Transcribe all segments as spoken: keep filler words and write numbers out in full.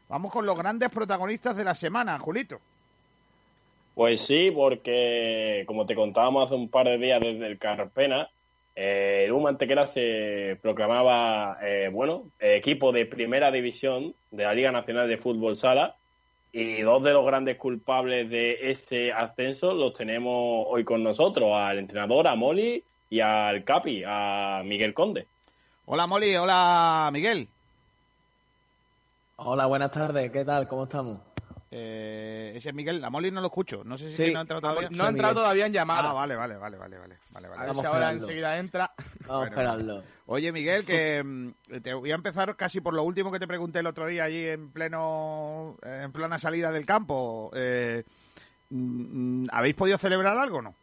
Vamos con los grandes protagonistas de la semana, Julito. Pues sí, porque como te contábamos hace un par de días desde el Carpena, eh, el U M Antequera se proclamaba, eh, bueno, equipo de primera división de la Liga Nacional de Fútbol Sala, y dos de los grandes culpables de ese ascenso los tenemos hoy con nosotros, al entrenador, a Moli, y al Capi, a Miguel Conde. Hola Moli, hola Miguel. Hola, buenas tardes, ¿qué tal? ¿Cómo estamos? Eh, ese es Miguel, la Moli no lo escucho, no sé si Sí, que no ha entrado todavía. No ha entrado todavía en llamada. Ah, vale, vale, vale, vale, vale, vale, vale. A ver Vamos si ahora esperando. enseguida entra. Vamos Bueno, a esperarlo. Oye, Miguel, que mm, te voy a empezar casi por lo último que te pregunté el otro día allí en pleno, eh, en plena salida del campo. Eh, mm, ¿Habéis podido celebrar algo o no?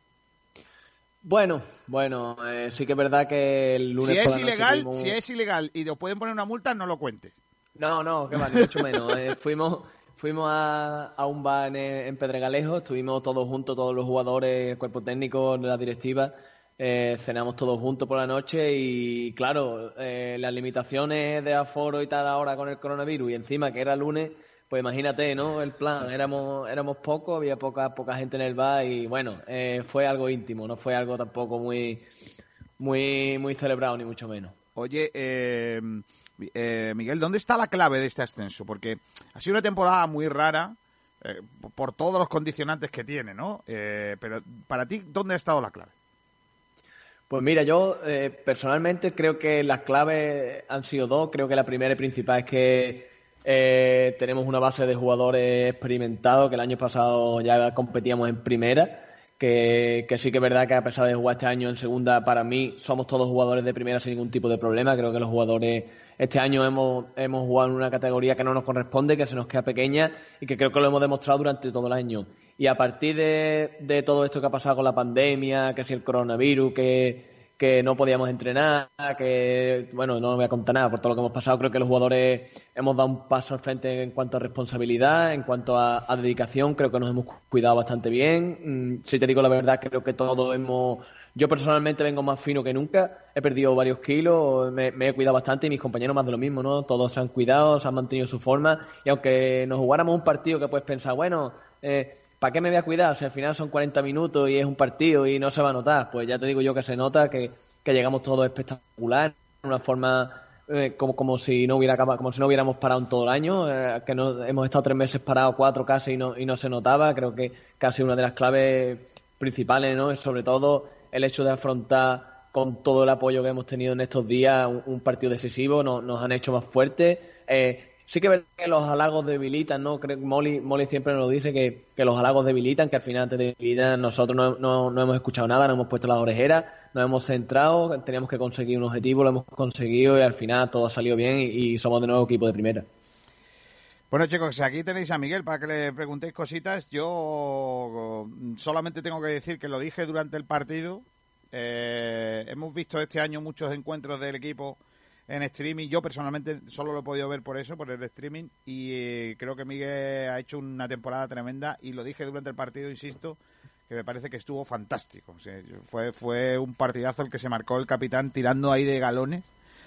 Bueno, bueno, eh, sí que es verdad que el lunes Si por es la noche ilegal, tuvimos- si es ilegal y os pueden poner una multa, no lo cuentes. No, no, que va, ni mucho menos. Eh, fuimos fuimos a, a un bar en, en Pedregalejo, estuvimos todos juntos, todos los jugadores, el cuerpo técnico, la directiva, eh, cenamos todos juntos por la noche y claro, eh, las limitaciones de aforo y tal ahora con el coronavirus y encima que era lunes, pues imagínate, ¿no? El plan, éramos éramos pocos, había poca poca gente en el bar y bueno, eh, fue algo íntimo, no fue algo tampoco muy muy muy celebrado ni mucho menos. Oye, eh, eh, Miguel, ¿dónde está la clave de este ascenso? Porque ha sido una temporada muy rara eh, por todos los condicionantes que tiene, ¿no? Eh, pero para ti, ¿dónde ha estado la clave? Pues mira, yo eh, personalmente creo que las claves han sido dos. Creo que la primera y principal es que eh, tenemos una base de jugadores experimentados, que el año pasado ya competíamos en primera, que, que sí que es verdad que a pesar de jugar este año en segunda, para mí somos todos jugadores de primera sin ningún tipo de problema. Creo que los jugadores este año hemos, hemos jugado en una categoría que no nos corresponde, que se nos queda pequeña y que creo que lo hemos demostrado durante todo el año. Y a partir de, de todo esto que ha pasado con la pandemia, que si el coronavirus, que, que no podíamos entrenar, que, bueno, no voy a contar nada por todo lo que hemos pasado, creo que los jugadores hemos dado un paso al frente en cuanto a responsabilidad, en cuanto a, a dedicación, creo que nos hemos cuidado bastante bien. Si te digo la verdad, creo que todos hemos... Yo personalmente vengo más fino que nunca, he perdido varios kilos, me, me he cuidado bastante y mis compañeros más de lo mismo, ¿no? Todos se han cuidado, se han mantenido su forma y aunque nos jugáramos un partido que puedes pensar, bueno... Eh, ¿para qué me voy a cuidar? Si al final son cuarenta minutos y es un partido y no se va a notar. Pues ya te digo yo que se nota, que, que llegamos todos espectacular, de una forma eh, como, como si no hubiera acabado, como si no hubiéramos parado en todo el año, eh, que no, hemos estado tres meses parados, cuatro casi, y no, y no se notaba. Creo que casi una de las claves principales, ¿no? Es sobre todo el hecho de afrontar con todo el apoyo que hemos tenido en estos días un, un partido decisivo, no, nos han hecho más fuertes. Eh, Sí que es verdad que los halagos debilitan, ¿no? Creo que Molly, Molly siempre nos dice que, que los halagos debilitan, que al final te debilitan. Nosotros no, no, no hemos escuchado nada, no hemos puesto las orejeras, nos hemos centrado, teníamos que conseguir un objetivo, lo hemos conseguido y al final todo ha salido bien y, y somos de nuevo equipo de primera. Bueno, chicos, aquí tenéis a Miguel para que le preguntéis cositas. Yo solamente tengo que decir que lo dije durante el partido. Eh, hemos visto este año muchos encuentros del equipo en streaming. Yo personalmente solo lo he podido ver por eso, por el streaming, y eh, creo que Miguel ha hecho una temporada tremenda y lo dije durante el partido, insisto, que me parece que estuvo fantástico. O sea, fue, fue un partidazo el que se marcó el capitán tirando ahí de galones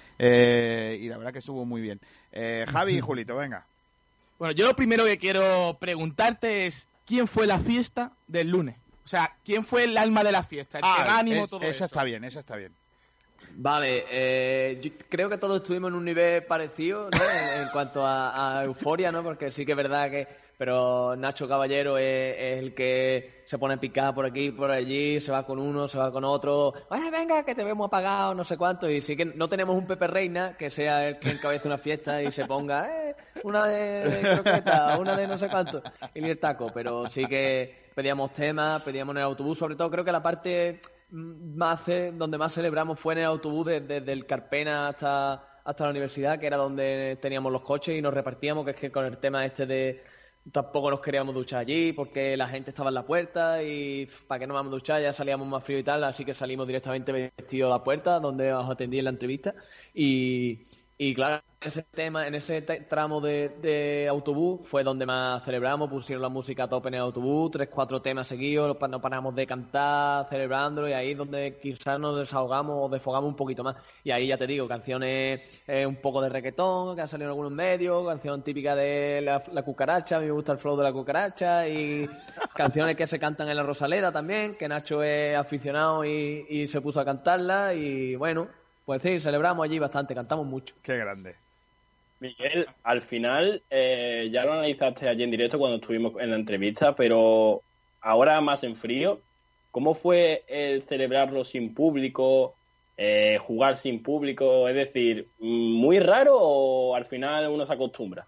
eh, y la verdad que estuvo muy bien. Eh, Javi y Julito, venga. Bueno, yo lo primero que quiero preguntarte es ¿quién fue la fiesta del lunes? O sea, ¿quién fue el alma de la fiesta? El Ah, que da ánimo, es, todo esa eso. está bien, esa está bien. Vale, eh, yo creo que todos estuvimos en un nivel parecido, ¿no? En, en cuanto a, a euforia, ¿no? Porque sí que es verdad que... Pero Nacho Caballero es, es el que se pone a picar por aquí, por allí, se va con uno, se va con otro. ¡Ay, venga, que te vemos apagado, no sé cuánto! Y sí que no tenemos un Pepe Reina que sea el que encabece una fiesta y se ponga eh, una de croqueta, una de no sé cuánto, y ni el taco. Pero sí que pedíamos temas, pedíamos en el autobús, sobre todo creo que la parte... más donde más celebramos fue en el autobús desde, desde el Carpena hasta, hasta la universidad, que era donde teníamos los coches y nos repartíamos, que es que con el tema este de tampoco nos queríamos duchar allí porque la gente estaba en la puerta y para qué nos vamos a duchar, ya salíamos más frío y tal, así que salimos directamente vestidos a la puerta donde os atendí en la entrevista y, Y claro, en ese tema, en ese tramo de, de autobús fue donde más celebramos, pusieron la música a tope en el autobús, tres, cuatro temas seguidos, no paramos de cantar, celebrándolo, y ahí es donde quizás nos desahogamos o desfogamos un poquito más. Y ahí ya te digo, canciones eh, un poco de reggaetón, que han salido en algunos medios, canción típica de la, la cucaracha, a mí me gusta el flow de la cucaracha, y canciones que se cantan en la Rosaleda también, que Nacho es aficionado y, y se puso a cantarla, y bueno, pues sí, celebramos allí bastante, cantamos mucho. Qué grande. Miguel, al final, eh, ya lo analizaste allí en directo cuando estuvimos en la entrevista, pero ahora más en frío, ¿cómo fue el celebrarlo sin público, eh, jugar sin público? Es decir, ¿muy raro o al final uno se acostumbra?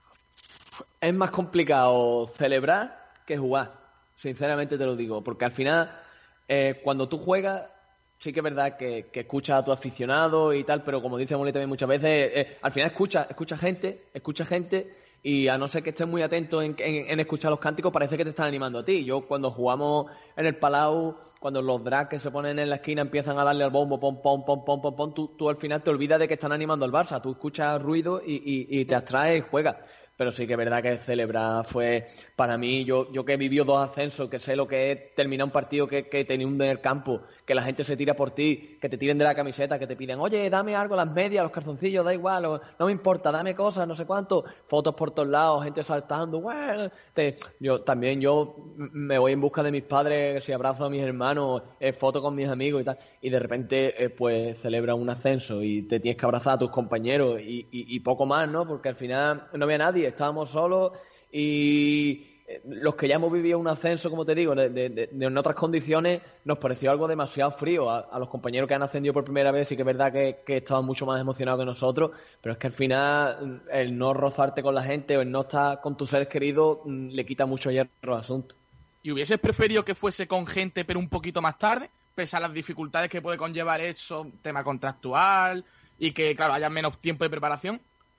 Es más complicado celebrar que jugar, sinceramente te lo digo, porque al final, eh, cuando tú juegas, sí que es verdad que, que escuchas a tu aficionado y tal, pero como dice Molly también muchas veces, eh, al final escucha, escucha gente, escucha gente, y a no ser que estés muy atento en, en, en escuchar los cánticos, parece que te están animando a ti. Yo cuando jugamos en el Palau, cuando los drags que se ponen en la esquina empiezan a darle al bombo, pom, pom, pom, pom, pom, pom, tú, tú al final te olvidas de que están animando al Barça, tú escuchas ruido y, y, y te abstraes y juegas. Pero sí que es verdad que celebrar fue, para mí, yo, yo que he vivido dos ascensos, que sé lo que es terminar un partido que, que tenía un en el campo, que la gente se tira por ti, que te tiren de la camiseta, que te piden, oye, dame algo, las medias, los calzoncillos, da igual, o, no me importa, dame cosas, no sé cuánto, fotos por todos lados, gente saltando, bueno, te, yo también yo me voy en busca de mis padres, si abrazo a mis hermanos, eh, fotos con mis amigos y tal, y de repente eh, pues celebra un ascenso y te tienes que abrazar a tus compañeros y, y, y poco más, ¿no? Porque al final no había nadie, estábamos solos y los que ya hemos vivido un ascenso, como te digo, de, de, de, de en otras condiciones, nos pareció algo demasiado frío. A, a los compañeros que han ascendido por primera vez sí que es verdad que, que estaban mucho más emocionados que nosotros, pero es que al final el no rozarte con la gente o el no estar con tus seres queridos le quita mucho hierro al asunto. ¿Y hubieses preferido que fuese con gente pero un poquito más tarde? Pese a las dificultades que puede conllevar eso, tema contractual y que, claro, haya menos tiempo de preparación.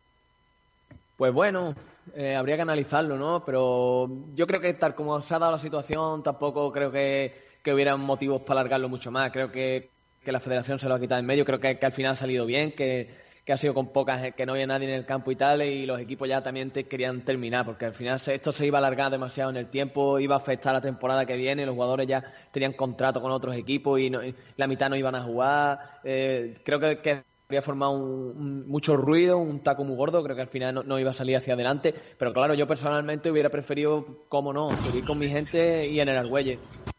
Pues bueno, eh, habría que analizarlo, ¿no? Pero yo creo que tal como se ha dado la situación, tampoco creo que, que hubieran motivos para alargarlo mucho más. Creo que, que la federación se lo ha quitado en medio. Creo que, que al final ha salido bien, que, que ha sido con pocas, que no había nadie en el campo y tal, y los equipos ya también te querían terminar, porque al final esto se iba a alargar demasiado en el tiempo, iba a afectar la temporada que viene, los jugadores ya tenían contrato con otros equipos y, no, y la mitad no iban a jugar. Eh, creo que... que había formado un, un, mucho ruido, un taco muy gordo, creo que al final no, no iba a salir hacia adelante, pero claro, yo personalmente hubiera preferido, cómo no, seguir con mi gente y en el Argüelles.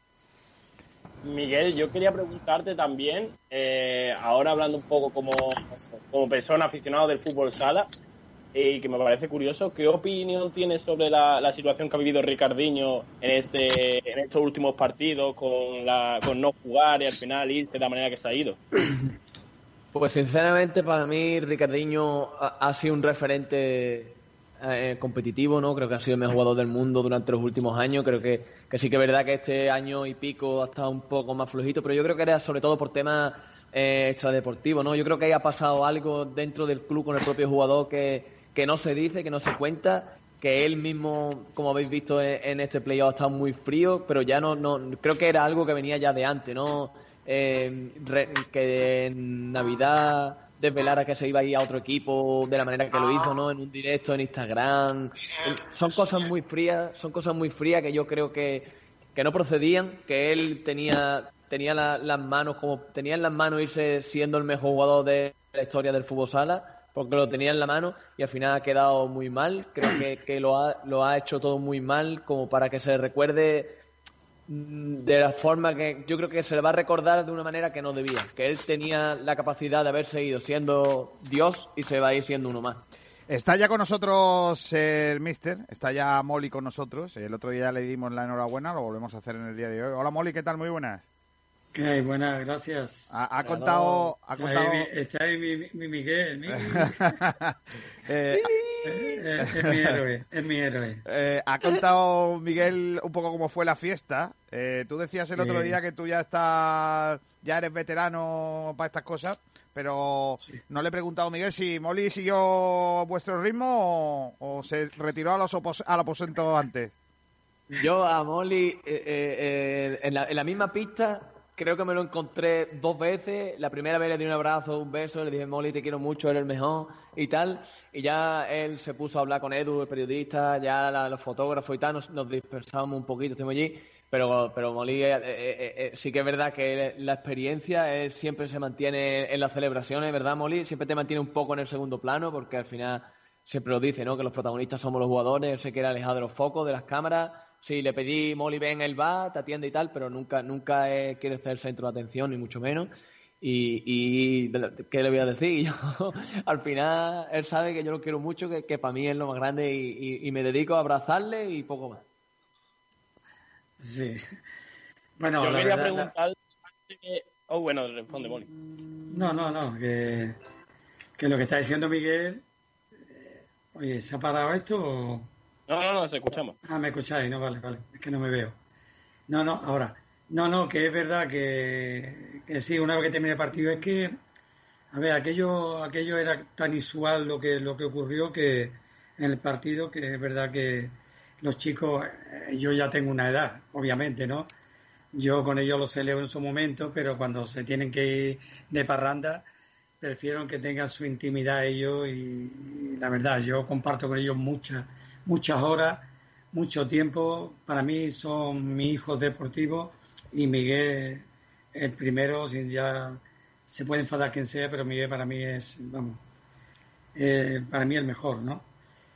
Miguel, yo quería preguntarte también, eh, ahora hablando un poco como, como persona aficionada del fútbol sala, y que me parece curioso, ¿qué opinión tienes sobre la, la situación que ha vivido Ricardinho en este en estos últimos partidos, con, la, con no jugar y al final irse de la manera que se ha ido? Pues sinceramente para mí Ricardinho ha, ha sido un referente eh, competitivo, ¿no? Creo que ha sido el mejor jugador del mundo durante los últimos años. Creo que, que sí que es verdad que este año y pico ha estado un poco más flojito, pero yo creo que era sobre todo por temas eh, extradeportivos, ¿no? Yo creo que ahí ha pasado algo dentro del club con el propio jugador que, que no se dice, que no se cuenta, que él mismo, como habéis visto en, en este playoff, ha estado muy frío, pero ya no, no creo que era algo que venía ya de antes, ¿no? Eh, re, que en Navidad desvelara que se iba a ir a otro equipo de la manera que lo hizo, ¿no? En un directo en Instagram. Son cosas muy frías, son cosas muy frías que yo creo que, que no procedían, que él tenía tenía la, las manos como tenía en las manos irse siendo el mejor jugador de la historia del fútbol sala, porque lo tenía en la mano y al final ha quedado muy mal. Creo que, que lo ha lo ha hecho todo muy mal como para que se recuerde de la forma que yo creo que se le va a recordar de una manera que no debía, que él tenía la capacidad de haberse ido siendo Dios y se va a ir siendo uno más. Está ya con nosotros el míster, está ya Molly con nosotros. El otro día le dimos la enhorabuena, lo volvemos a hacer en el día de hoy. Hola Molly, ¿qué tal? Muy buenas. ¿Qué hay? Buenas, gracias. Ha, ha contado... Ha contado... Está ahí, mi, está ahí mi, mi Miguel. Mi... eh, es, es mi héroe, es mi héroe. Eh, ha contado Miguel un poco cómo fue la fiesta. Eh, tú decías el sí. otro día que tú ya estás, ya eres veterano para estas cosas, pero sí. no le he preguntado a Miguel si Molly siguió vuestro ritmo o, o se retiró a los opos- al aposento antes. Yo a Molly eh, eh, en, la, en la misma pista creo que me lo encontré dos veces. La primera vez le di un abrazo, un beso, le dije, Molly, te quiero mucho, eres el mejor y tal. Y ya él se puso a hablar con Edu, el periodista, ya la, los fotógrafos y tal, nos, nos dispersamos un poquito, estuvimos allí. Pero, pero Molly, eh, eh, eh, sí que es verdad que la experiencia él siempre se mantiene en las celebraciones, ¿verdad, Molly? Siempre te mantiene un poco en el segundo plano, porque al final siempre lo dice, ¿no? Que los protagonistas somos los jugadores, él se quiere alejar de los focos, de las cámaras. Sí, le pedí, Molly, ven, él va, te atiende y tal, pero nunca nunca eh, quiere ser el centro de atención, ni mucho menos. Y, y ¿qué le voy a decir? Yo, al final, él sabe que yo lo quiero mucho, que, que para mí es lo más grande y, y, y me dedico a abrazarle y poco más. Sí. Bueno, yo la quería verdad, preguntar... la... Oh, bueno, responde, Molly. No, no, no, que, que lo que está diciendo Miguel... eh, Oye, ¿se ha parado esto o...? No, no, no, se escuchamos. Ah, me escucháis, no, vale, vale, es que no me veo. No, no, ahora. No, no, que es verdad que, que sí, una vez que termine el partido, es que, a ver, aquello, aquello era tan isual lo que, lo que ocurrió que en el partido, que es verdad que los chicos, eh, yo ya tengo una edad, obviamente, ¿no? Yo con ellos los celebro en su momento, pero cuando se tienen que ir de parranda, prefiero que tengan su intimidad ellos y, y la verdad, yo comparto con ellos muchas, muchas horas, mucho tiempo. Para mí son mis hijos deportivos y Miguel el primero, sin ya se puede enfadar quien sea, pero Miguel para mí es, vamos, eh, para mí el mejor, ¿no?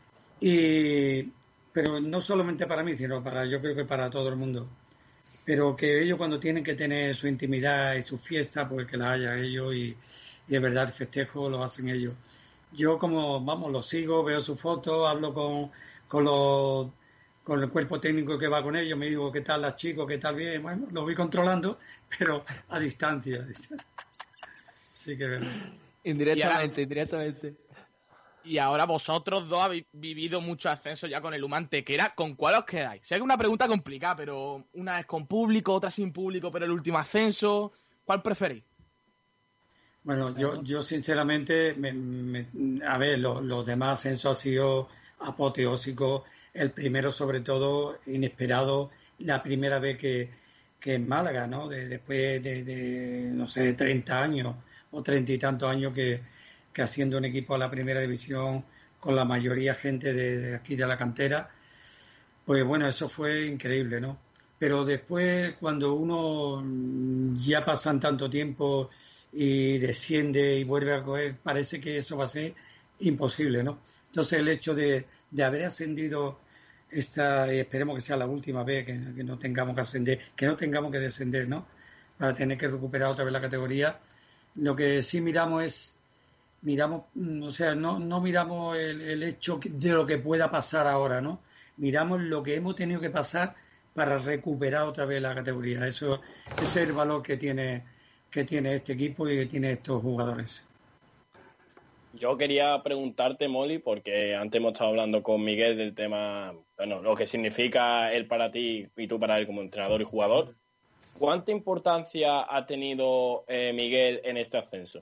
Y, pero no solamente para mí, sino para, yo creo que para todo el mundo. Pero que ellos cuando tienen que tener su intimidad y su fiesta, pues que la haya ellos y, y es verdad, el festejo lo hacen ellos. Yo como, vamos, los sigo, veo sus fotos, hablo con, con los con el cuerpo técnico que va con ellos, me digo qué tal las chicos, qué tal bien, bueno, lo voy controlando, pero a distancia. A distancia. Sí que es verdad. Indirectamente, y ahora, indirectamente. Y ahora vosotros dos habéis vivido mucho ascenso ya con el Humantequera. ¿Con cuál os quedáis? Sé que es una pregunta complicada, pero una es con público, otra sin público, pero el último ascenso, ¿cuál preferís? Bueno, yo, yo sinceramente, me, me, a ver, lo, los demás ascensos han sido apoteósicos. El primero, sobre todo, inesperado, la primera vez que, que en Málaga, ¿no? De, después de, de, no sé, treinta años o treinta y tantos años que, que haciendo un equipo a la primera división con la mayoría gente de, de aquí de la cantera, pues bueno, eso fue increíble, ¿no? Pero después, cuando uno ya pasan tanto tiempo y desciende y vuelve a coger, parece que eso va a ser imposible, ¿no? Entonces el hecho de, de haber ascendido esta, y esperemos que sea la última vez que, que no tengamos que ascender, que no tengamos que descender, ¿no? Para tener que recuperar otra vez la categoría. Lo que sí miramos es, miramos, o sea, no, no miramos el, el hecho de lo que pueda pasar ahora, ¿no? Miramos lo que hemos tenido que pasar para recuperar otra vez la categoría. Eso, ese es el valor que tiene, que tiene este equipo y que tiene estos jugadores. Yo quería preguntarte, Molly, porque antes hemos estado hablando con Miguel del tema, bueno, lo que significa él para ti y tú para él como entrenador y jugador. ¿Cuánta importancia ha tenido eh, Miguel en este ascenso?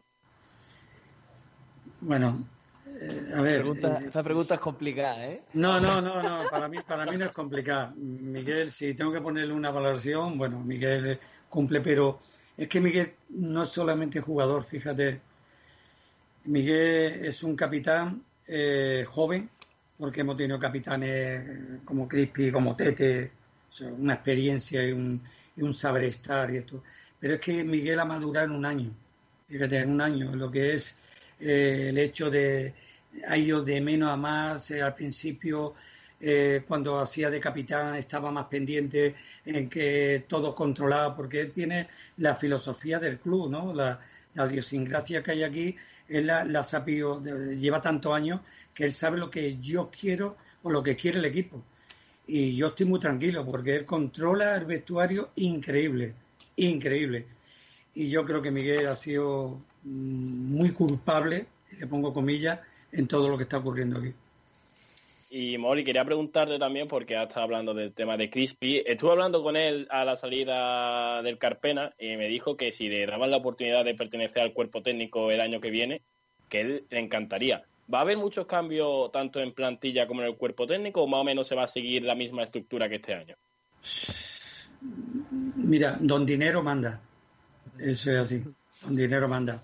Bueno, eh, a ver. Pregunta, eh, esa pregunta es complicada, ¿eh? No, no, no, no. Para mí, para mí no es complicado. Miguel, si tengo que ponerle una valoración, bueno, Miguel cumple, pero es que Miguel no es solamente jugador, fíjate. Miguel es un capitán eh, joven, porque hemos tenido capitanes como Crispi, como Tete, o sea, una experiencia y un, y un saber estar y esto. Pero es que Miguel ha madurado en un año, fíjate, en un año, lo que es eh, el hecho de ha ido de menos a más. Eh, al principio, eh, cuando hacía de capitán, estaba más pendiente en que todo controlaba, porque él tiene la filosofía del club, ¿no? La, la idiosincrasia que hay aquí. Él la, la sabido, lleva tantos años que él sabe lo que yo quiero o lo que quiere el equipo. Y yo estoy muy tranquilo porque él controla el vestuario increíble, increíble. Y yo creo que Miguel ha sido muy culpable, y le pongo comillas, en todo lo que está ocurriendo aquí. Y Molly, quería preguntarte también, porque has estado hablando del tema de Crispi. Estuve hablando con él a la salida del Carpena y me dijo que si le daban la oportunidad de pertenecer al cuerpo técnico el año que viene, que él le encantaría. ¿Va a haber muchos cambios tanto en plantilla como en el cuerpo técnico o más o menos se va a seguir la misma estructura que este año? Mira, don Dinero manda. Eso es así, con dinero manda.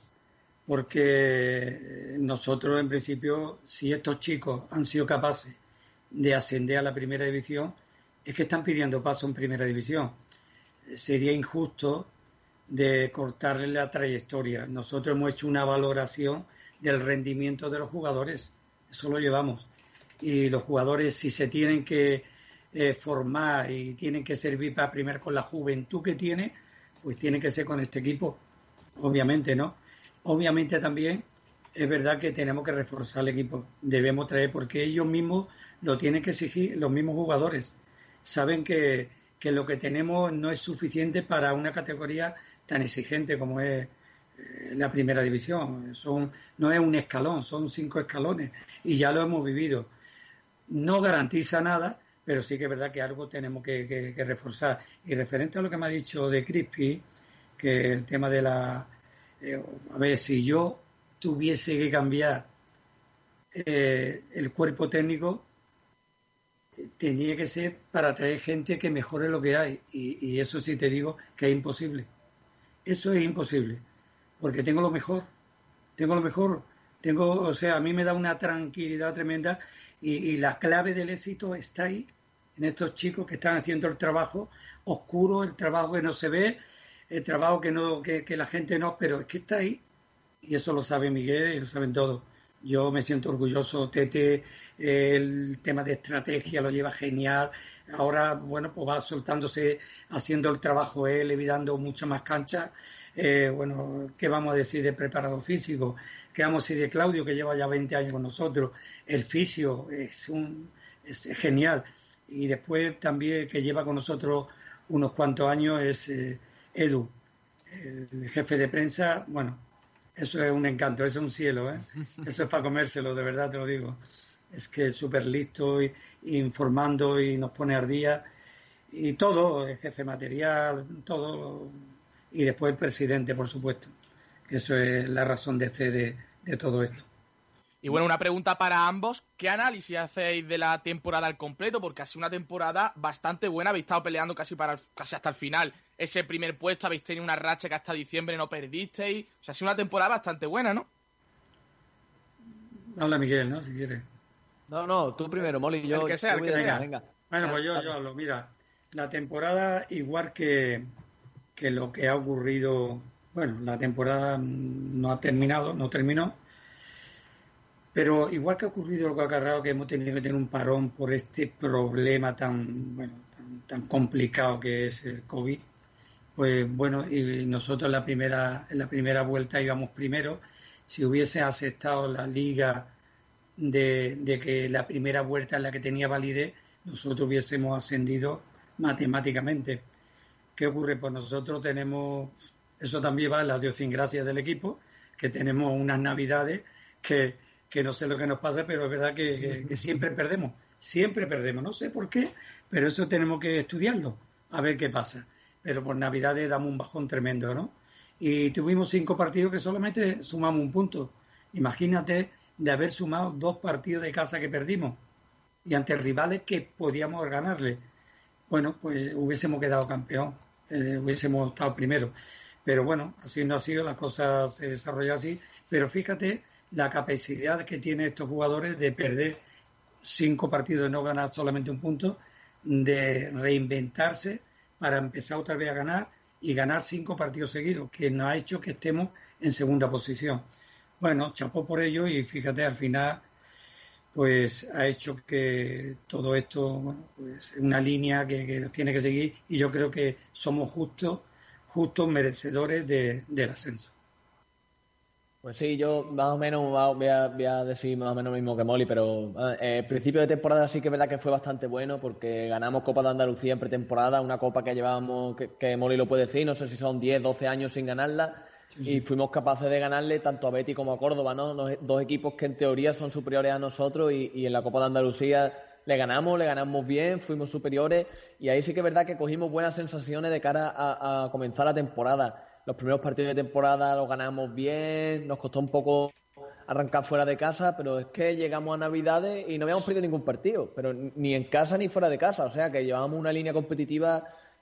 Porque nosotros, en principio, si estos chicos han sido capaces de ascender a la primera división, es que están pidiendo paso en primera división. Sería injusto de cortarle la trayectoria. Nosotros hemos hecho una valoración del rendimiento de los jugadores, eso lo llevamos. Y los jugadores, si se tienen que eh, formar y tienen que servir para primero con la juventud que tiene, pues tiene que ser con este equipo, obviamente, ¿no? Obviamente también es verdad que tenemos que reforzar el equipo, debemos traer, porque ellos mismos lo tienen que exigir, los mismos jugadores. Saben que, que lo que tenemos no es suficiente para una categoría tan exigente como es eh, la primera división. Son, no es un escalón, son cinco escalones y ya lo hemos vivido. No garantiza nada, pero sí que es verdad que algo tenemos que, que, que reforzar. Y referente a lo que me ha dicho de Crispy, que el tema de la... Eh, a ver, si yo tuviese que cambiar eh, el cuerpo técnico, eh, tenía que ser para traer gente que mejore lo que hay. Y, y eso sí te digo que es imposible. Eso es imposible. Porque tengo lo mejor. Tengo lo mejor. Tengo, o sea, a mí me da una tranquilidad tremenda y, y la clave del éxito está ahí, en estos chicos que están haciendo el trabajo oscuro, el trabajo que no se ve, el trabajo que no que, que la gente no, pero es que está ahí y eso lo sabe Miguel y lo saben todos. Yo me siento orgulloso. Tete, eh, el tema de estrategia lo lleva genial. Ahora, bueno, pues va soltándose, haciendo el trabajo él y dando muchas más canchas. Eh, bueno, ¿qué vamos a decir de preparador físico? ¿Qué vamos a decir de Claudio, que lleva ya veinte años con nosotros? El fisio es, un, es genial. Y después también que lleva con nosotros unos cuantos años es eh, Edu, el jefe de prensa. Bueno, eso es un encanto, eso es un cielo, ¿eh? Eso es para comérselo, de verdad te lo digo. Es que es súper listo y, y informando y nos pone al día. Y todo, el jefe material, todo. Y después el presidente, por supuesto. Eso es la razón de ser de, de todo esto. Y bueno, una pregunta para ambos. ¿Qué análisis hacéis de la temporada al completo? Porque ha sido una temporada bastante buena. Habéis estado peleando casi, para el, casi hasta el final. Ese primer puesto, habéis tenido una racha que hasta diciembre no perdisteis. O sea, ha sido una temporada bastante buena, ¿no? Habla Miguel, ¿no? Si quieres. No, no, tú primero, Molly. Yo, el que sea, el que venga, sea. Venga. Bueno, pues yo, yo hablo. Mira, la temporada, igual que, que lo que ha ocurrido... Bueno, la temporada no ha terminado, no terminó. Pero igual que ha ocurrido lo que ha acarreado, que hemos tenido que tener un parón por este problema tan, bueno, tan, tan complicado que es el COVID, pues bueno, y nosotros en la primera, en la primera vuelta íbamos primero. Si hubiese aceptado la liga de, de que la primera vuelta es la que tenía validez, nosotros hubiésemos ascendido matemáticamente. ¿Qué ocurre? Pues nosotros tenemos, eso también va en la idiosincrasia del equipo, que tenemos unas navidades que, que no sé lo que nos pasa, pero es verdad que, que, que siempre perdemos, siempre perdemos, no sé por qué, pero eso tenemos que estudiarlo, a ver qué pasa. Pero por navidades damos un bajón tremendo, ¿no? Y tuvimos cinco partidos que solamente sumamos un punto. Imagínate de haber sumado dos partidos de casa que perdimos y ante rivales que podíamos ganarle. Bueno, pues hubiésemos quedado campeón, eh, hubiésemos estado primero. Pero bueno, así no ha sido, las cosas se desarrollan así. Pero fíjate la capacidad que tienen estos jugadores de perder cinco partidos y no ganar solamente un punto, de reinventarse para empezar otra vez a ganar y ganar cinco partidos seguidos, que nos ha hecho que estemos en segunda posición. Bueno, chapó por ello y fíjate, al final pues ha hecho que todo esto, bueno, pues una línea que, que tiene que seguir, y yo creo que somos justos, justos merecedores de, del ascenso. Pues sí, yo más o menos voy a, voy a decir más o menos lo mismo que Molly, pero eh, el principio de temporada sí que es verdad que fue bastante bueno porque ganamos Copa de Andalucía en pretemporada, una copa que llevábamos, que, que Molly lo puede decir, no sé si son diez, doce años sin ganarla, sí, sí. Y fuimos capaces de ganarle tanto a Betis como a Córdoba, ¿no? Los dos equipos que en teoría son superiores a nosotros y, y en la Copa de Andalucía le ganamos, le ganamos bien, fuimos superiores y ahí sí que es verdad que cogimos buenas sensaciones de cara a, a comenzar la temporada. Los primeros partidos de temporada los ganamos bien, nos costó un poco arrancar fuera de casa, pero es que llegamos a Navidades y no habíamos perdido ningún partido, pero ni en casa ni fuera de casa, o sea que llevábamos una línea competitiva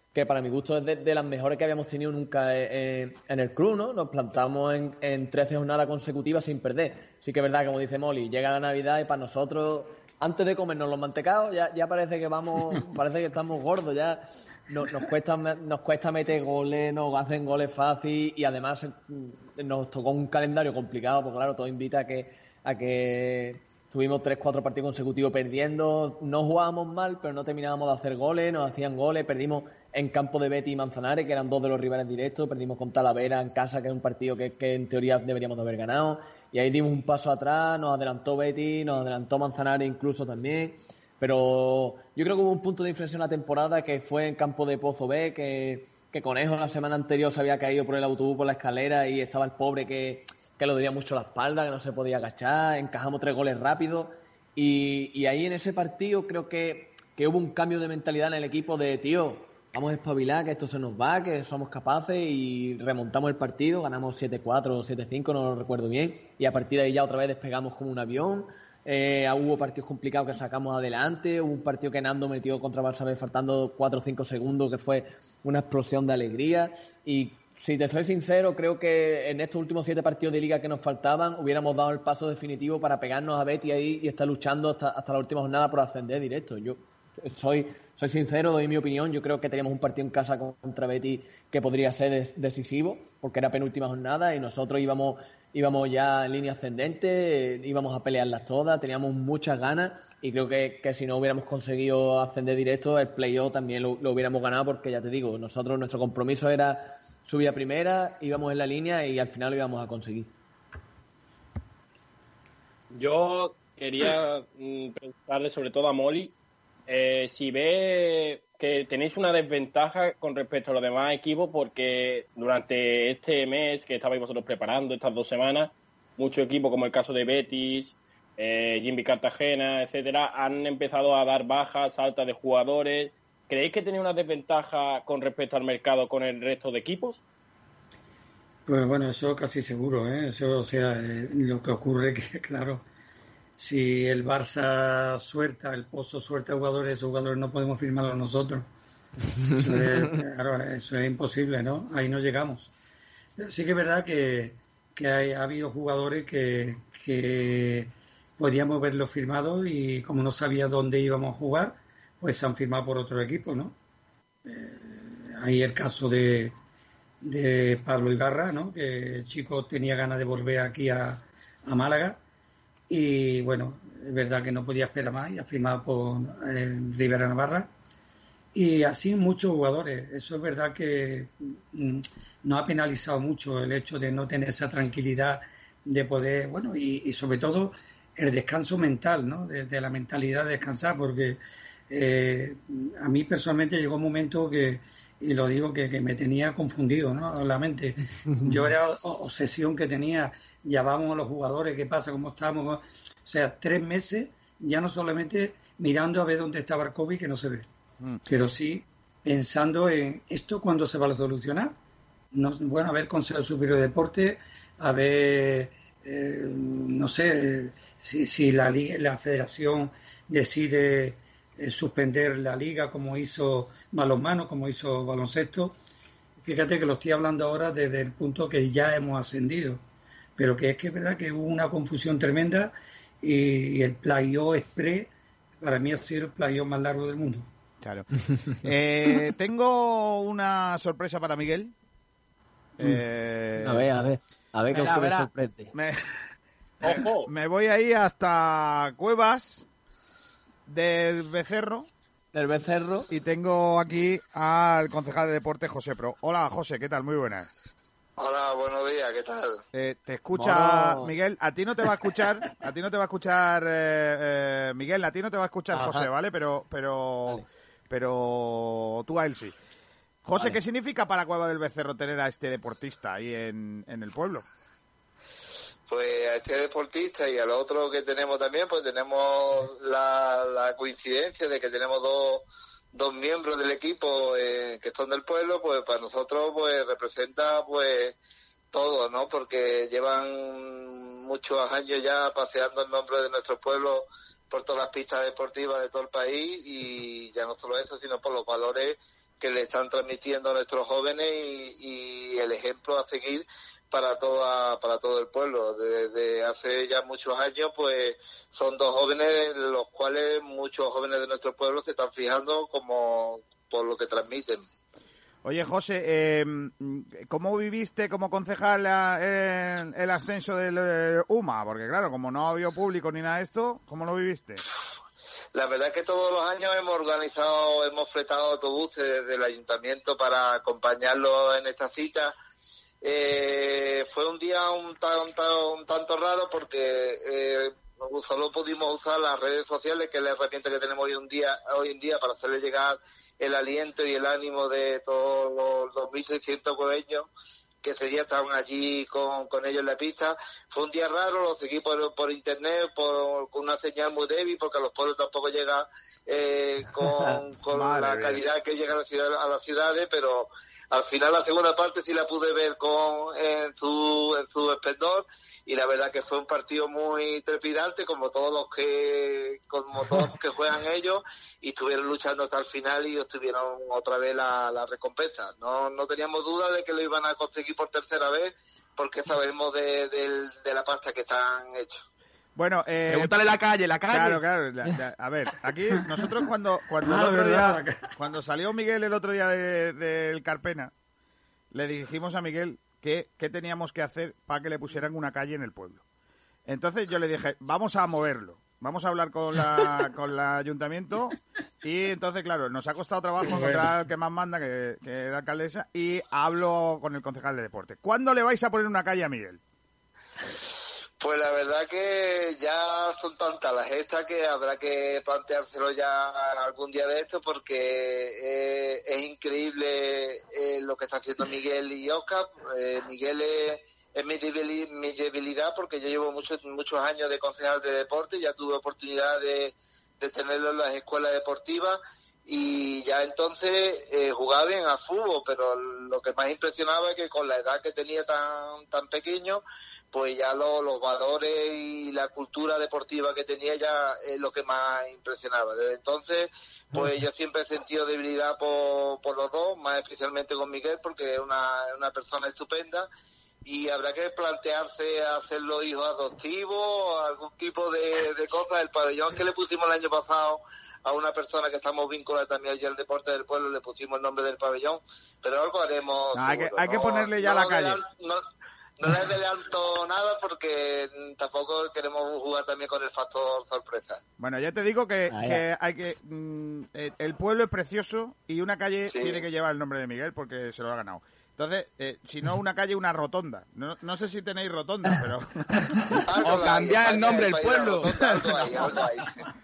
que para mi gusto es de, de las mejores que habíamos tenido nunca en, en el club, ¿no? Nos plantamos en, en trece jornadas consecutivas sin perder. Sí que es verdad, como dice Molly, llega la Navidad y para nosotros, antes de comernos los mantecados, ya, ya parece que vamos, parece que estamos gordos, ya nos, nos cuesta nos cuesta meter goles, nos hacen goles fácil y además nos tocó un calendario complicado, porque claro, todo invita a que, a que tuvimos tres, cuatro partidos consecutivos perdiendo, no jugábamos mal, pero no terminábamos de hacer goles, nos hacían goles, perdimos en campo de Betis y Manzanares, que eran dos de los rivales directos, perdimos con Talavera en casa, que es un partido que, que en teoría deberíamos de haber ganado, y ahí dimos un paso atrás, nos adelantó Betis, nos adelantó Manzanares incluso también, pero yo creo que hubo un punto de inflexión en la temporada que fue en campo de Pozo B, que, que Conejo la semana anterior se había caído por el autobús, por la escalera, y estaba el pobre que... que lo dolía mucho la espalda, que no se podía agachar, encajamos tres goles rápidos y, y ahí en ese partido creo que, que hubo un cambio de mentalidad en el equipo de, tío, vamos a espabilar, que esto se nos va, que somos capaces y remontamos el partido, ganamos siete cuatro o siete cinco, no lo recuerdo bien, y a partir de ahí ya otra vez despegamos como un avión. Eh, hubo partidos complicados que sacamos adelante, hubo un partido que Nando metió contra Barça B faltando cuatro o cinco segundos que fue una explosión de alegría y si te soy sincero, creo que en estos últimos siete partidos de liga que nos faltaban hubiéramos dado el paso definitivo para pegarnos a Betis ahí y estar luchando hasta, hasta la última jornada por ascender directo. Yo soy, soy sincero, doy mi opinión. Yo creo que teníamos un partido en casa contra Betis que podría ser des- decisivo porque era penúltima jornada y nosotros íbamos, íbamos ya en línea ascendente, eh, íbamos a pelearlas todas, teníamos muchas ganas y creo que, que si no hubiéramos conseguido ascender directo, el playoff también lo, lo hubiéramos ganado porque ya te digo, nosotros nuestro compromiso era subí a primera, íbamos en la línea y al final lo íbamos a conseguir. Yo quería mm, preguntarle sobre todo a Molly, eh, si ve que tenéis una desventaja con respecto a los demás equipos, porque durante este mes que estabais vosotros preparando, estas dos semanas, muchos equipos como el caso de Betis, eh, Jimmy Cartagena, etcétera, han empezado a dar bajas altas de jugadores. ¿Creéis que tenéis una desventaja con respecto al mercado con el resto de equipos? Pues bueno, eso casi seguro, ¿eh? Eso, o sea, eh, lo que ocurre que, claro, si el Barça suelta, el Pozo suelta jugadores, esos jugadores no podemos firmarlos nosotros. Eso es, claro, eso es imposible, ¿no? Ahí no llegamos. Pero sí que es verdad que, que hay, ha habido jugadores que, que podíamos haberlos firmado y como no sabía dónde íbamos a jugar, pues se han firmado por otro equipo, ¿no? Eh, hay el caso de, de Pablo Ibarra, ¿no? Que el chico tenía ganas de volver aquí a, a Málaga y bueno, es verdad que no podía esperar más y ha firmado por eh, Rivera Navarra y así muchos jugadores. Eso es verdad que mm, nos ha penalizado mucho el hecho de no tener esa tranquilidad de poder, bueno, y, y sobre todo el descanso mental, ¿no? De, de la mentalidad de descansar, porque Eh, a mí personalmente llegó un momento que, y lo digo, que, que me tenía confundido, ¿no? La mente. Yo era obsesión que tenía, llamábamos a los jugadores, qué pasa, cómo estamos. O sea, tres meses ya no solamente mirando a ver dónde estaba el COVID, que no se ve, mm. pero sí pensando en esto cuándo se va a solucionar. No, bueno, a ver, Consejo Superior de Deporte, a ver, eh, no sé, si, si la, la Federación decide suspender la liga como hizo balonmano, como hizo baloncesto. Fíjate que lo estoy hablando ahora desde el punto que ya hemos ascendido, pero que es que es verdad que hubo una confusión tremenda y, y el playoff express para mí ha sido el playoff más largo del mundo. Claro. Eh, tengo una sorpresa para Miguel. Eh, a ver, a ver, a ver qué os me sorprende. Me, me voy a ir hasta Cuevas del Becerro. Del Becerro. Y tengo aquí al concejal de deporte, José Pro. Hola, José, ¿qué tal? Muy buenas. Hola, buenos días, ¿qué tal? Eh, te escucha Mono. Miguel, a ti no te va a escuchar, a ti no te va a escuchar eh, eh, Miguel, a ti no te va a escuchar Ajá. José, ¿vale? Pero pero vale. pero tú a él sí. José, vale. ¿Qué significa para Cueva del Becerro tener a este deportista ahí en, en el pueblo? Pues a este deportista y al otro que tenemos también, pues tenemos la, la coincidencia de que tenemos dos, dos miembros del equipo eh, que son del pueblo, pues para nosotros pues representa pues todo, ¿no? Porque llevan muchos años ya paseando el nombre de nuestro pueblo por todas las pistas deportivas de todo el país y ya no solo eso, sino por los valores que le están transmitiendo a nuestros jóvenes y, y el ejemplo a seguir para toda para todo el pueblo. Desde hace ya muchos años, pues son dos jóvenes los cuales muchos jóvenes de nuestro pueblo se están fijando como por lo que transmiten. Oye, José, eh, ¿cómo viviste como concejal eh, el ascenso del eh, U M A? Porque claro, como no había público ni nada de esto, ¿cómo lo viviste? La verdad es que todos los años hemos organizado, hemos fletado autobuses desde el ayuntamiento para acompañarlos en esta cita. Eh, fue un día un, ta, un, ta, un tanto raro porque eh, solo pudimos usar las redes sociales, que es la herramienta que tenemos hoy en día, hoy en día para hacerle llegar el aliento y el ánimo de todos los dos mil seiscientos cueveños que ese día estaban allí con, con ellos en la pista. Fue un día raro, lo seguí por, por internet, por, con una señal muy débil, porque a los pueblos tampoco llega eh, con, con la calidad que llega a, la ciudad, a las ciudades, pero al final la segunda parte sí la pude ver con en su, en su esplendor. Y la verdad que fue un partido muy trepidante, como todos los que como todos los que juegan ellos, y estuvieron luchando hasta el final y obtuvieron otra vez la, la recompensa. No no teníamos duda de que lo iban a conseguir por tercera vez, porque sabemos de, de, de la pasta que están hechos. Bueno, eh, pregúntale la calle, la calle. Claro, claro. La, la, a ver, aquí nosotros cuando cuando el otro día, cuando salió Miguel el otro día del de, de Carpena, le dijimos a Miguel ¿Qué, qué teníamos que hacer para que le pusieran una calle en el pueblo? Entonces yo le dije, vamos a moverlo, vamos a hablar con la con el ayuntamiento, y entonces, claro, nos ha costado trabajo encontrar al que más manda, que, que es la alcaldesa, y hablo con el concejal de deporte. ¿Cuándo le vais a poner una calle a Miguel? Pues la verdad que ya son tantas las gestas que habrá que planteárselo ya algún día de esto, porque eh, es increíble eh, lo que está haciendo Miguel y Oscar. Eh, Miguel es, es mi, debilidad, mi debilidad, porque yo llevo muchos muchos años de concejal de deporte, ya tuve oportunidad de, de tenerlo en las escuelas deportivas, y ya entonces eh, jugaba bien a fútbol, pero lo que más impresionaba es que con la edad que tenía tan tan pequeño, pues ya lo, los valores y la cultura deportiva que tenía ya es lo que más impresionaba. Desde entonces, pues yo siempre he sentido debilidad por, por los dos, más especialmente con Miguel, porque es una, una persona estupenda, y habrá que plantearse hacerlo hijos adoptivos, algún tipo de, de cosas. El pabellón que le pusimos el año pasado a una persona que estamos vinculados también allí al deporte del pueblo, le pusimos el nombre del pabellón, pero algo haremos. No, hay que, hay no, que ponerle ya no la calle. No, No le adelanto nada porque tampoco queremos jugar también con el factor sorpresa. Bueno, ya te digo que, ah, que hay que mmm, el pueblo es precioso y una calle sí. tiene que llevar el nombre de Miguel porque se lo ha ganado. Entonces, eh, si no una calle, una rotonda. No, no sé si tenéis rotonda, pero... o cambiar el nombre del pueblo. Rotonda, algo hay, algo hay.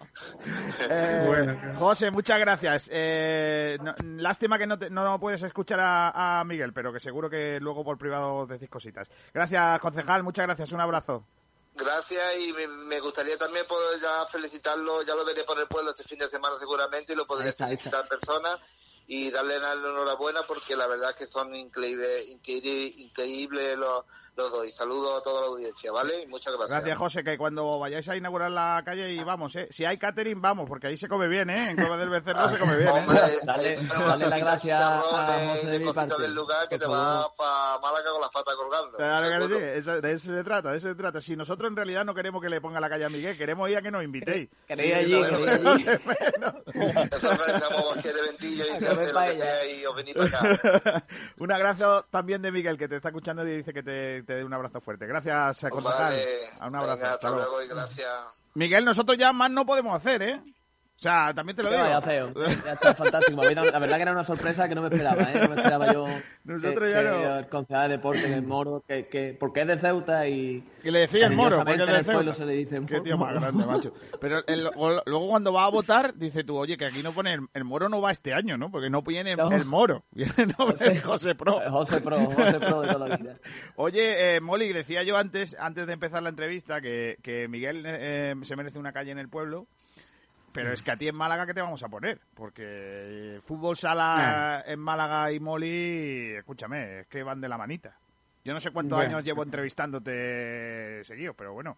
Eh, bueno, claro. José, muchas gracias. Eh, no, lástima que no, te, no puedes escuchar a, a Miguel, pero que seguro que luego por privado decís cositas. Gracias, concejal, muchas gracias, un abrazo. Gracias, y me, me gustaría también poder ya felicitarlo, ya lo veré por el pueblo este fin de semana seguramente, y lo podré está, felicitar en persona y darle la enhorabuena, porque la verdad es que son increíbles, increíbles, increíbles los, los dos. Y saludos a toda la audiencia, ¿vale? Y muchas gracias. Gracias, José, que cuando vayáis a inaugurar la calle y vamos, ¿eh? Si hay catering, vamos, porque ahí se come bien, ¿eh? En Cueva del Becerro se come bien, ¿eh? Hombre, dale, eh, dale las gracias a José de de mi cositas parte. del lugar que Por te favor. vas para Málaga con las patas colgando. Claro que sí, ¿seguro? eso, de eso se trata, de eso se trata. Si nosotros en realidad no queremos que le ponga la calle a Miguel, queremos ir a que nos invitéis. Queréis Sí, allí, bueno, queréis bueno. allí. Nosotros organizamos cualquier eventillo y se Comer hace lo que paella. sea y os venís para acá. Un abrazo también de Miguel, que te está escuchando y dice que te, te dé un abrazo fuerte. Gracias, concejal. Vale, A un abrazo. venga, hasta hasta luego. luego y gracias. Miguel, nosotros ya más no podemos hacer, ¿eh? O sea, también te lo Qué digo. vaya feo. Ya está fantástico. La verdad que era una sorpresa que no me esperaba, ¿eh? No me esperaba yo Nosotros que, ya que no. el concejal de deporte, el Moro, que, que porque es de Ceuta y... Que le decía el Moro, porque cariñosamente es de en el pueblo Ceuta. se le dice Qué Moro. tío más grande, macho. Pero el- o- luego cuando va a votar, dice tú, oye, que aquí no pone el, el Moro no va este año, ¿no? Porque no viene No. el Moro. Viene el nombre de José Pro. José Pro, José Pro de toda la vida. Oye, eh, Molly, decía yo antes, antes de empezar la entrevista, que, que Miguel eh, se merece una calle en el pueblo. Pero es que a ti en Málaga, ¿qué te vamos a poner? Porque fútbol sala en Málaga y Molly, escúchame, es que van de la manita. Yo no sé cuántos Bueno. años llevo entrevistándote seguido, pero bueno,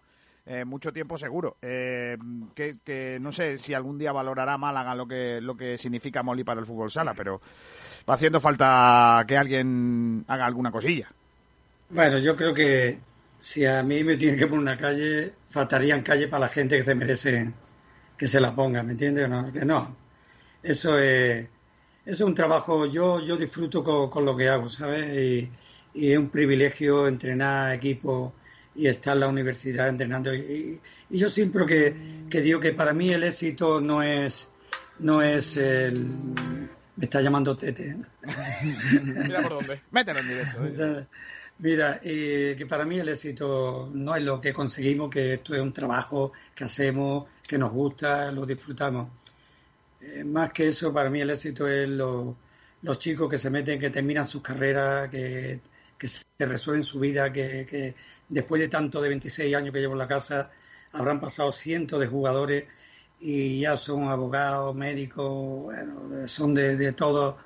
eh, mucho tiempo seguro. Eh, que, que no sé si algún día valorará Málaga lo que lo que significa Molly para el fútbol sala, pero va haciendo falta que alguien haga alguna cosilla. Bueno, yo creo que si a mí me tienen que poner una calle, faltarían calles para la gente que se merece que se la ponga, ¿me entiendes? No, que no. Eso es, eso es un trabajo, yo yo disfruto con, con lo que hago, ¿sabes? Y, y es un privilegio entrenar equipos y estar en la universidad entrenando. Y, y yo siempre que, que digo que para mí el éxito no es, no es el... Me está llamando Tete. Mira por dónde. Mételo en directo. ¿eh? Mira, eh, que para mí el éxito no es lo que conseguimos, que esto es un trabajo que hacemos, que nos gusta, lo disfrutamos. Eh, más que eso, para mí el éxito es lo, los chicos que se meten, que terminan sus carreras, que, que se resuelven su vida, que, que después de tanto de veintiséis años que llevo en la casa, habrán pasado cientos de jugadores y ya son abogados, médicos, bueno, son de, de todo.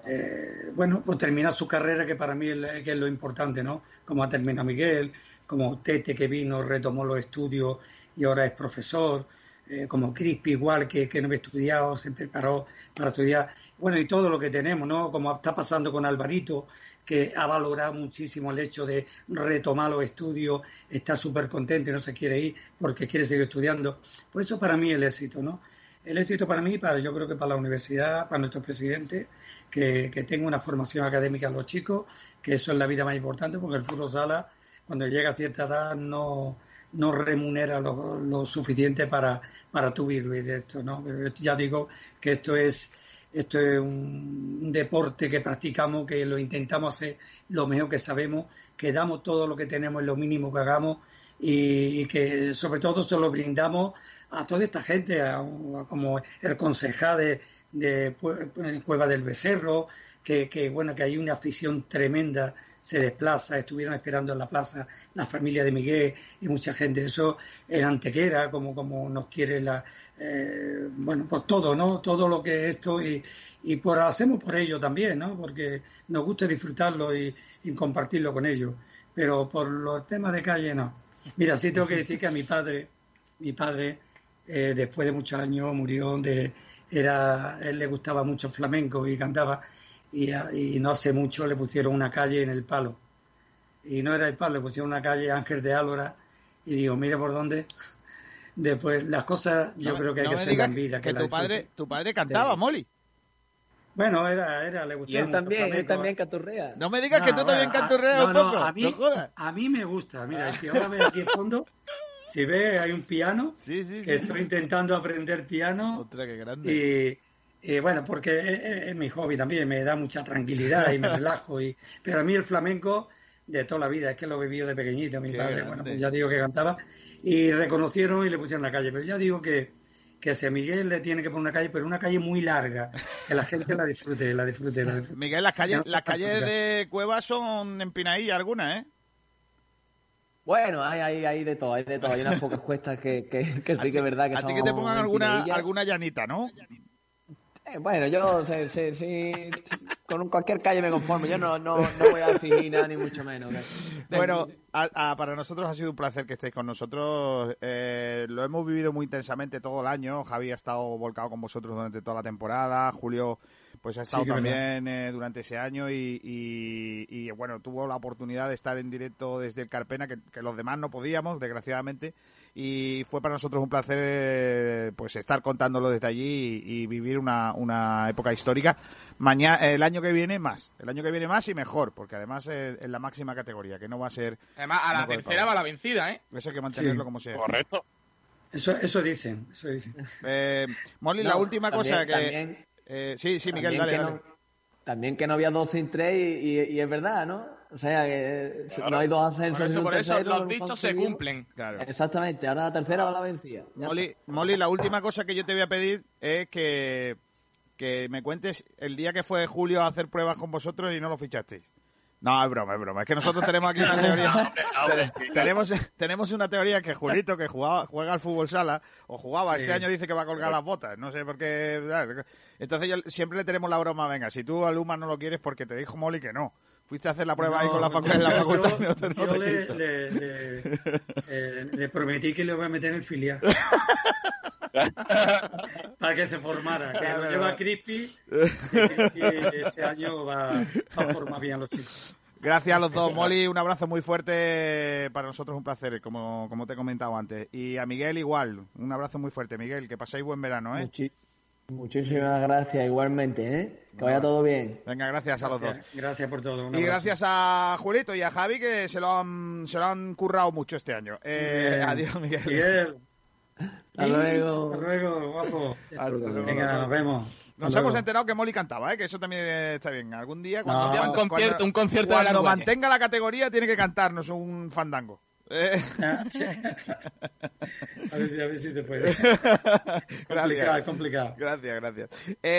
Eh, bueno, pues terminar su carrera, que para mí es, que es lo importante, ¿no? Como ha terminado Miguel, como Tete, que vino, retomó los estudios y ahora es profesor, eh, como Crispi igual, que, que no había estudiado, se preparó para estudiar. Bueno, y todo lo que tenemos, ¿no? Como está pasando con Alvarito, que ha valorado muchísimo el hecho de retomar los estudios, está súper contento y no se quiere ir porque quiere seguir estudiando. Pues eso para mí es el éxito, ¿no? El éxito para mí, para yo creo que para la universidad, para nuestro presidente, que, que tenga una formación académica a los chicos, que eso es la vida más importante, porque el fútbol sala, cuando llega a cierta edad, no, no remunera lo, lo suficiente para, para tu vivir de esto, ¿no? Pero ya digo que esto es... Esto es un, un deporte que practicamos, que lo intentamos hacer lo mejor que sabemos, que damos todo lo que tenemos en lo mínimo que hagamos y, y que sobre todo se lo brindamos a toda esta gente, a, a como el concejal de, de Cueva del Becerro, que, que bueno, que hay una afición tremenda, se desplaza, estuvieron esperando en la plaza la familia de Miguel y mucha gente. Eso en Antequera, como, como nos quiere la... Eh, bueno, pues todo, ¿no? Todo lo que es esto y, y por hacemos por ello también, ¿no? Porque nos gusta disfrutarlo y, y compartirlo con ellos. Pero por los temas de calle, no. Mira, sí tengo que decir que a mi padre, mi padre, eh, después de muchos años murió, de, era, él le gustaba mucho el flamenco y cantaba, y, y no hace mucho le pusieron una calle en el Palo. Y no era el Palo, le pusieron una calle Ángel de Álora, y digo, mira por dónde... Después, las cosas yo no, creo que hay no que hacerlas en vida. Que, que tu, padre, tu padre cantaba, sí. Molly. Bueno, era, era, le gustaba y él mucho también, flamenco. él también canturrea. No me digas no, que tú bueno, también canturreas no, un no, poco. A mí, no jodas. A mí me gusta. Mira, si ahora ves aquí el fondo, si ves, hay un piano. Sí, sí, sí. Que estoy intentando aprender piano. Otra, qué grande. Y, y bueno, porque es, es, es mi hobby también, me da mucha tranquilidad y me relajo. Y, pero a mí el flamenco, de toda la vida, es que lo he vivido de pequeñito. Mi qué padre, grande. Bueno, pues ya digo que cantaba. Y reconocieron y le pusieron la calle. Pero ya digo que, que hacia Miguel le tiene que poner una calle, pero una calle muy larga, que la gente la disfrute, la disfrute, la disfrute. Miguel, las calles, las calles de Cueva son empinadillas algunas, ¿eh? Bueno, hay, hay, hay de todo, hay de todo. Hay unas pocas cuestas que, que, que sí que es verdad que a son ti que te pongan alguna, alguna llanita, ¿no? Eh, bueno, yo sí, sí, sí, con cualquier calle me conformo. Yo no, no, no voy a definir nada, ni mucho menos. Bueno, a, a, para nosotros ha sido un placer que estéis con nosotros. Eh, lo hemos vivido muy intensamente todo el año. Javi ha estado volcado con vosotros durante toda la temporada. Julio pues ha estado sí, también eh, durante ese año y, y, y, bueno, tuvo la oportunidad de estar en directo desde el Carpena, que, que los demás no podíamos, desgraciadamente. Y fue para nosotros un placer pues estar contándolo desde allí y, y vivir una, una época histórica. Mañana, el año que viene más, el año que viene más y mejor, porque además es, es la máxima categoría, que no va a ser... Además, a la tercera va la vencida, ¿eh? Eso hay que mantenerlo sí. como sea. Correcto. Eso, eso dicen, eso dicen. Eh, Molly, no, la última también, cosa que... También, eh, sí, sí, Miguel, dale, no, dale. También que no había dos sin tres y, y, y es verdad, ¿no? O sea, que claro. No hay dos ascensos. Por eso, por eso tercero, los dichos se cumplen. Claro. Exactamente, ahora la tercera va la vencida. Molly, Molly, la última cosa que yo te voy a pedir es que, que me cuentes el día que fue Julio a hacer pruebas con vosotros y no lo fichasteis. No, es broma, es broma. Es que nosotros tenemos aquí una teoría. tenemos, tenemos una teoría que Julito, que jugaba, juega al fútbol sala, o jugaba, sí. Este año dice que va a colgar las botas. No sé por qué. Entonces yo, siempre le tenemos la broma, venga, si tú a Luma no lo quieres porque te dijo Molly que no. Fuiste a hacer la prueba No, ahí con la, facu en la yo- facultad. yo- no te- no yo te le, quiso. le- le- eh, le prometí que le voy a meter en el filial. Para que se formara. Que Claro, lo claro. lleva Crispy. Que Crispy este año va, va a formar bien a los chicos. Gracias a los dos, Molly, un abrazo muy fuerte, para nosotros un placer, como, como te he comentado antes. Y a Miguel igual, un abrazo muy fuerte, Miguel, que paséis buen verano, ¿eh? Muchi- muchísimas gracias, igualmente, ¿eh? Que vaya todo bien. Venga, gracias a los dos. Gracias, gracias por todo. un Y abrazo. gracias a Julito y a Javi, que se lo han, se lo han currado mucho este año. Eh, Bien. adiós, Miguel. Miguel. Hasta luego. Hasta luego, guapo. Hasta luego. Venga, nos vemos. Nos Hasta hemos luego. enterado que Molly cantaba, ¿eh? Que eso también está bien. Algún día, cuando, No. Un día un cuando- concierto, cuando- un concierto de cuando Alarguaque. mantenga la categoría, tiene que cantarnos un fandango. Eh, Ah, sí. A ver si, a ver si se puede. gracias. Complicado, complicado. Gracias, gracias. Eh,